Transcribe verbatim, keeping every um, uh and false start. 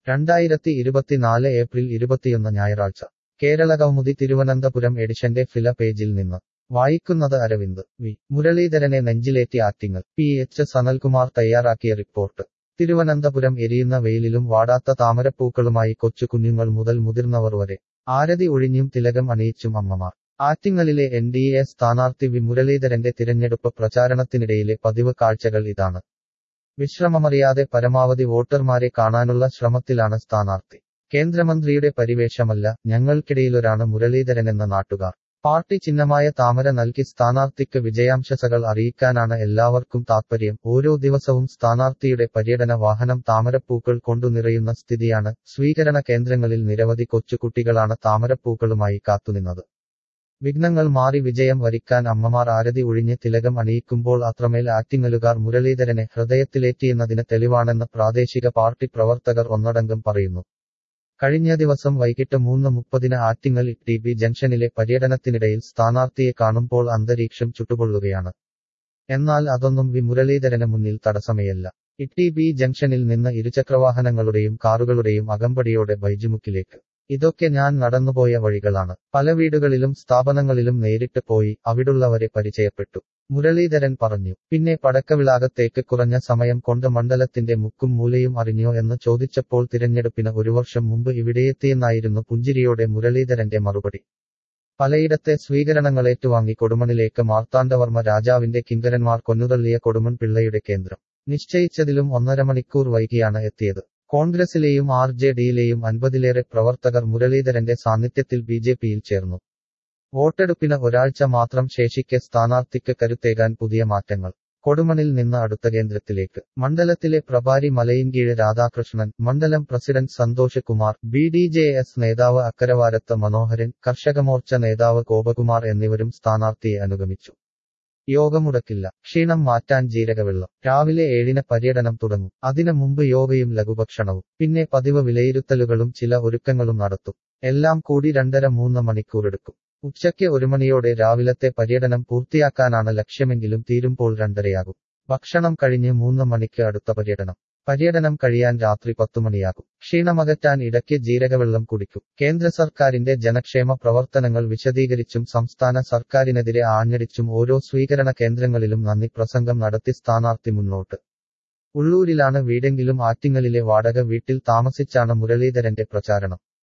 രണ്ടായിരത്തി ഇരുപത്തിനാല് ഏപ്രിൽ ഇരുപത്തിയൊന്ന് ഞായറാഴ്ച കേരള കൗമുദി തിരുവനന്തപുരം എഡിഷന്റെ ഫില പേജിൽ നിന്ന് വായിക്കുന്നത് അരവിന്ദ്. വി മുരളീധരനെ നെഞ്ചിലേറ്റി ആറ്റിങ്ങൽ. പി എച്ച് സനൽകുമാർ തയ്യാറാക്കിയ റിപ്പോർട്ട്. തിരുവനന്തപുരം എരിയുന്ന വെയിലിലും വാടാത്ത താമരപ്പൂക്കളുമായി കൊച്ചു കുഞ്ഞുങ്ങൾ മുതൽ മുതിർന്നവർ വരെ ആരതി ഒഴിഞ്ഞും തിലകം അണിയിച്ചും അമ്മമാർ. ആറ്റിങ്ങലിലെ എൻ ഡി എ സ്ഥാനാർത്ഥി വി മുരളീധരന്റെ തിരഞ്ഞെടുപ്പ് പ്രചാരണത്തിനിടയിലെ പതിവ് കാഴ്ചകൾ ഇതാണ്. വിശ്രമമറിയാതെ പരമാവധി വോട്ടർമാരെ കാണാനുള്ള ശ്രമത്തിലാണ് സ്ഥാനാർത്ഥി. കേന്ദ്രമന്ത്രിയുടെ പരിവേഷമല്ല, ഞങ്ങൾക്കിടയിലൊരാണ് മുരളീധരനെന്ന നാട്ടുകാർ. പാർട്ടി ചിഹ്നമായ താമര നൽകി സ്ഥാനാർത്ഥിക്ക് വിജയാംശകൾ അറിയിക്കാനാണ് എല്ലാവർക്കും താത്പര്യം. ഓരോ ദിവസവും സ്ഥാനാർത്ഥിയുടെ പര്യടന വാഹനം താമരപ്പൂക്കൾ കൊണ്ടു നിറയുന്ന സ്ഥിതിയാണ്. സ്വീകരണ കേന്ദ്രങ്ങളിൽ നിരവധി കൊച്ചുകുട്ടികളാണ് താമരപ്പൂക്കളുമായി കാത്തുനിന്നത്. വിഘ്നങ്ങൾ മാറി വിജയം വരിക്കാൻ അമ്മമാർ ആരതി ഒഴിഞ്ഞ് തിലകം അണിയിക്കുമ്പോൾ അത്രമേൽ ആറ്റിങ്ങലുകാർ മുരളീധരനെ ഹൃദയത്തിലേറ്റിയെന്നതിന് തെളിവാണെന്ന് പ്രാദേശിക പാർട്ടി പ്രവർത്തകർ ഒന്നടങ്കം പറയുന്നു. കഴിഞ്ഞ ദിവസം വൈകിട്ട് മൂന്ന് മുപ്പതിന് ആറ്റിങ്ങൽ ടി ബി ജംഗ്ഷനിലെ പര്യടനത്തിനിടയിൽ സ്ഥാനാർത്ഥിയെ കാണുമ്പോൾ അന്തരീക്ഷം ചുട്ടുപൊള്ളുകയാണ്. എന്നാൽ അതൊന്നും വി മുരളീധരന് മുന്നിൽ തടസ്സമേയല്ല. ടി ബി ജംഗ്ഷനിൽ നിന്ന് ഇരുചക്രവാഹനങ്ങളുടെയും കാറുകളുടെയും അകമ്പടിയോടെ ബൈജുമുക്കിലേക്ക്. ഇതൊക്കെ ഞാൻ നടന്നുപോയ വഴികളാണ്. പല വീടുകളിലും സ്ഥാപനങ്ങളിലും നേരിട്ട് പോയി അവിടുള്ളവരെ പരിചയപ്പെട്ടു, മുരളീധരൻ പറഞ്ഞു. പിന്നെ പടക്കവിളാകത്തേക്ക് കുറഞ്ഞ സമയം കൊണ്ട് മണ്ഡലത്തിന്റെ മുക്കും മൂലയും അറിഞ്ഞോ എന്ന് ചോദിച്ചപ്പോൾ തിരഞ്ഞെടുപ്പിന് ഒരു വർഷം മുമ്പ് ഇവിടെയെത്തിയെന്നായിരുന്നു പുഞ്ചിരിയോടെ മുരളീധരന്റെ മറുപടി. പലയിടത്തെ സ്വീകരണങ്ങളേറ്റുവാങ്ങി കൊടുമണിലേക്ക് മാർത്താണ്ഡവർമ്മ രാജാവിന്റെ കിങ്കരന്മാർ കൊന്നുതള്ളിയ കൊടുമൺ പിള്ളയുടെ കേന്ദ്രം നിശ്ചയിച്ചതിലും ഒന്നര മണിക്കൂർ വൈകിയാണ് എത്തിയത്. കോൺഗ്രസിലെയും ആർ ജെ ഡിയിലെയും അൻപതിലേറെ പ്രവർത്തകർ മുരളീധരന്റെ സാന്നിധ്യത്തിൽ ബി ജെ പിയിൽ ചേർന്നു. വോട്ടെടുപ്പിന് ഒരാഴ്ച മാത്രം ശേഷിക്കെ സ്ഥാനാർത്ഥിക്ക് കരുത്തേകാൻ പുതിയ മാറ്റങ്ങൾ. കൊടുമണിൽ നിന്ന് അടുത്ത കേന്ദ്രത്തിലേക്ക്. മണ്ഡലത്തിലെ പ്രഭാരി മലയിൻകീഴ് രാധാകൃഷ്ണൻ, മണ്ഡലം president Santhosh Kumar, B D J S നേതാവ് അക്കരവാരത്ത് മനോഹരൻ, കർഷകമോർച്ച നേതാവ് ഗോപകുമാർ എന്നിവരും സ്ഥാനാർത്ഥിയെ അനുഗമിച്ചു. യോഗമുടക്കില്ല. ക്ഷീണം മാറ്റാൻ ജീരകവെള്ളം. രാവിലെ ഏഴിന് പര്യടനം തുടങ്ങും. അതിന് മുമ്പ് യോഗയും ലഘുഭക്ഷണവും. പിന്നെ പതിവ് വിലയിരുത്തലുകളും ചില ഒരുക്കങ്ങളും നടത്തും. എല്ലാം കൂടി രണ്ടര മൂന്ന് മണിക്കൂറെടുക്കും. ഉച്ചയ്ക്ക് ഒരു മണിയോടെ രാവിലത്തെ പര്യടനം പൂർത്തിയാക്കാനാണ് ലക്ഷ്യമെങ്കിലും തീരുമ്പോൾ രണ്ടരയാകും. ഭക്ഷണം കഴിഞ്ഞ് മൂന്ന് മണിക്ക് അടുത്ത പര്യടനം. പര്യടനം കഴിയാൻ രാത്രി പത്തുമണിയാകും. ക്ഷീണമകറ്റാൻ ഇടയ്ക്ക് ജീരകവെള്ളം കുടിക്കും. കേന്ദ്ര സർക്കാരിന്റെ ജനക്ഷേമ പ്രവർത്തനങ്ങൾ വിശദീകരിച്ചും സംസ്ഥാന സർക്കാരിനെതിരെ ആഞ്ഞടിച്ചും ഓരോ സ്വീകരണ കേന്ദ്രങ്ങളിലും നന്ദി പ്രസംഗം നടത്തി സ്ഥാനാർത്ഥി മുന്നോട്ട്. ഉള്ളൂരിലാണ് വീടെങ്കിലും ആറ്റിങ്ങലിലെ വാടക വീട്ടിൽ താമസിച്ചാണ് മുരളീധരന്റെ പ്രചാരണം.